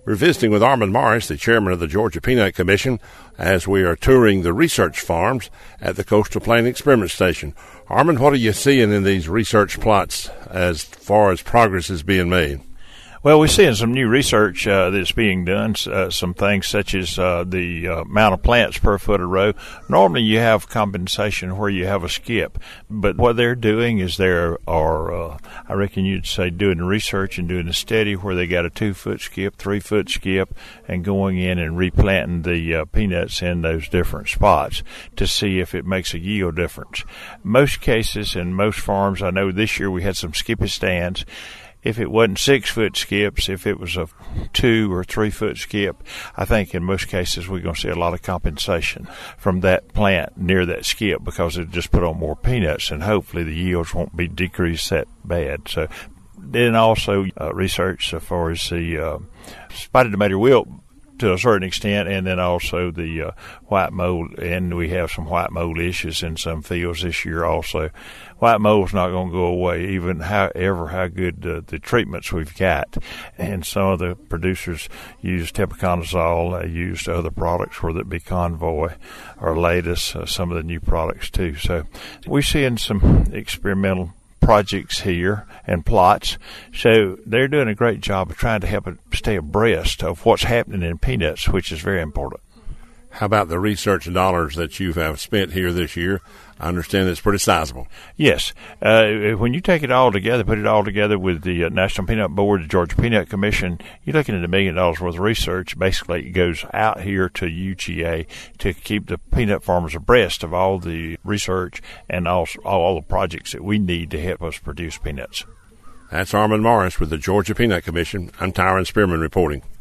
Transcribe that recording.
We're visiting with Armand Morris, the chairman of the Georgia Peanut Commission, as we are touring the research farms at the Coastal Plain Experiment Station. Armand, what are you seeing in these research plots as far as progress is being made? Well, we're seeing some new research that's being done, some things such as the amount of plants per foot of row. Normally you have compensation where you have a skip, but what they're doing is I reckon you'd say doing research and doing a study where they got a 2-foot skip, 3-foot skip, and going in and replanting the peanuts in those different spots to see if it makes a yield difference. Most cases in most farms, I know this year we had some skippy stands. If it wasn't 6-foot skips, if it was a 2 or 3-foot skip, I think in most cases we're going to see a lot of compensation from that plant near that skip because it just put on more peanuts, and hopefully the yields won't be decreased that bad. So then also research as far as the spotted tomato wilt to a certain extent, and then also the white mold, and we have some white mold issues in some fields this year also. White mold's not going to go away, even how good the treatments we've got. And some of the producers use tebuconazole, they use other products, whether it be Convoy or Latest, some of the new products too. So we're seeing some experimental projects here and plots. So they're doing a great job of trying to help it stay abreast of what's happening in peanuts, which is very important. How about the research dollars that you have spent here this year? I understand it's pretty sizable. Yes. When you take it all together, put it all together with the National Peanut Board, the Georgia Peanut Commission, you're looking at $1 million worth of research. Basically, it goes out here to UGA to keep the peanut farmers abreast of all the research and also all the projects that we need to help us produce peanuts. That's Armand Morris with the Georgia Peanut Commission. I'm Tyron Spearman reporting.